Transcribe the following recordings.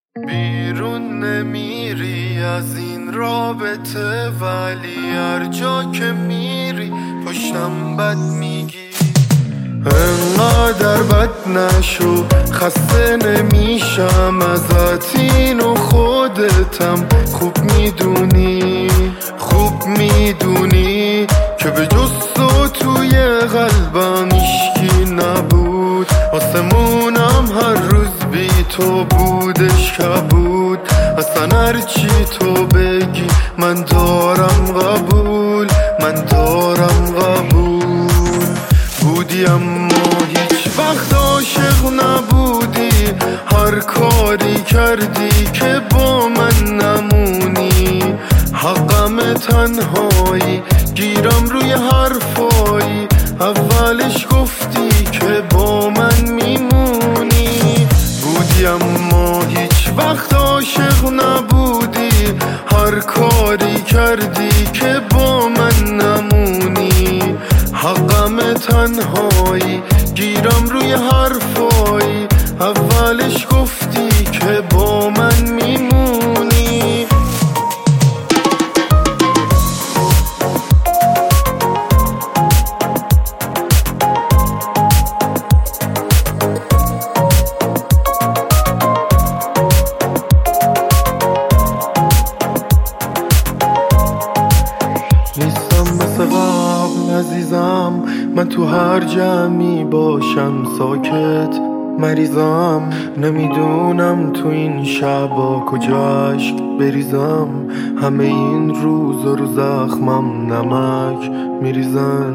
بیرون نمیری از این رابطه، ولی هر جا که میری پشتم بد میگی. انقدر بد نشو، خسته نمیشم ازت، اینو خودتم خوب میدونی که به جز تو توی قلبم هیچکی نبود. آسمونم هر روز بی تو بودش کبود. اصلا هرچی تو بگی من دارم قبول بودی اما هیچ وقت عاشق نبودی. هر کاری کردی که با من نمونی. حقم تنهایی، گیرم روی حرفایی. اولش گفتی که با من میمونی. بودی اما هیچ وقت عاشق نبودی. هر کاری کردی که با من نمونی. حقم تنهایی، گیرم روی حرفایی. اولش گفتی که با من میمونی. نیستم مثل قبل عزیزم، من تو هر جمعی باشم ساکت مریضم. نمیدونم تو این شبا کجا عشق بریزم. همه این روزا رو زخمم نمک میریزن.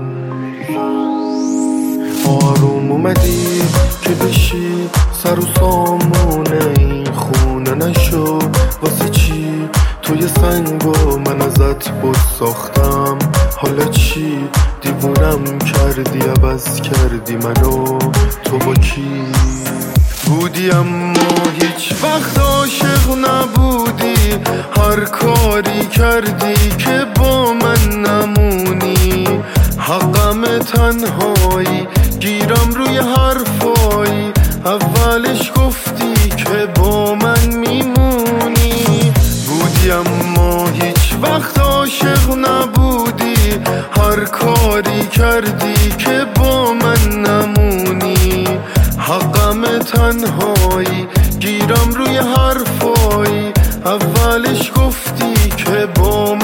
آروم اومدی که بشی سر و سامونه این خونه. نشو واسه چی توی سنگ و من ازت بود ساختم. حالا چی دیوونم کردی، عوض کردی منو تو با کی؟ بودی اما هیچ وقت عاشق نبودی. هر کاری کردی که با من نمونی. حقم تنهایی، گیرم روی حرفایی. اولش گفتی که با من میمونی. بودی اما هیچ وقت عاشق نبودی. هر کاری کردی که با من نمونی. حقم تنهایی، گیرم روی حرفایی. اولش گفتی که با من